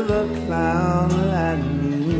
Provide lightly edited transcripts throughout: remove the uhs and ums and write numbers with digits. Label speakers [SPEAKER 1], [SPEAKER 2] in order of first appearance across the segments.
[SPEAKER 1] a clown like me.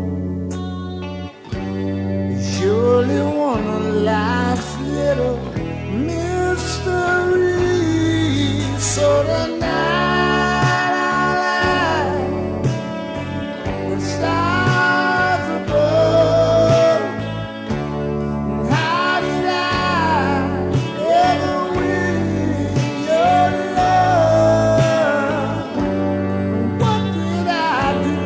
[SPEAKER 1] You surely want a life's little mystery. So tonight I'll light the stars above. And how did I ever win your love? What did I do?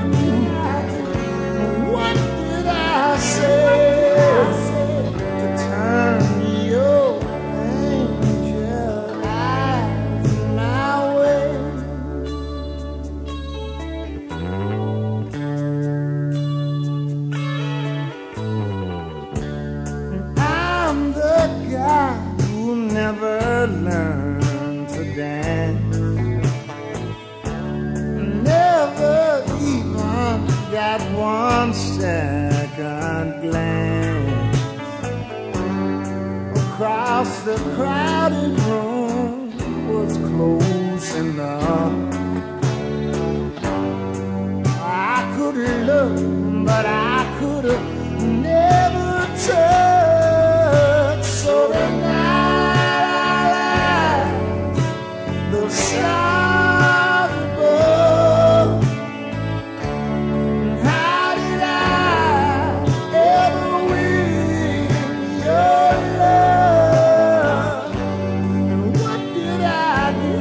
[SPEAKER 1] What did I say to turn your angel eyes my way? I'm the guy who never learned to dance, never even got 1 second glance across the crowded room. Was close enough. I could look, but I could have never touched. So tonight I light the stars above. How did I ever win your love? And what did I do?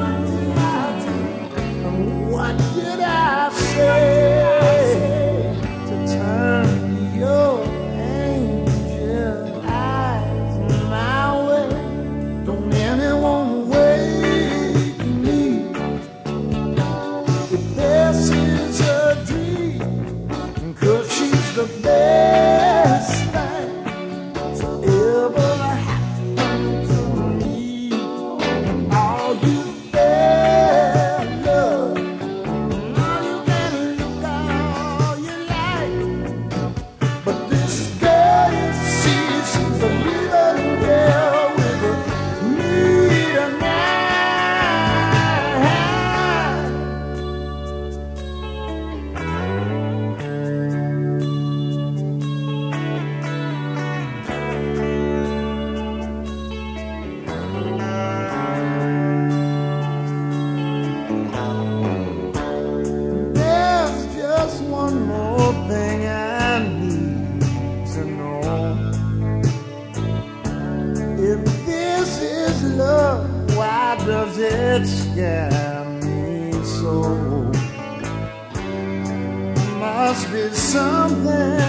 [SPEAKER 1] And what did I say to turn your angel eyes my way? Don't anyone wake me if this is a dream, 'cause she's the best thing to ever happen to me. All you fellas, all you can look all you like, but this girl, you see, she's a leaving girl with me tonight. There's just one more thing I need to know. If this is love, why does it scare me so? Must be something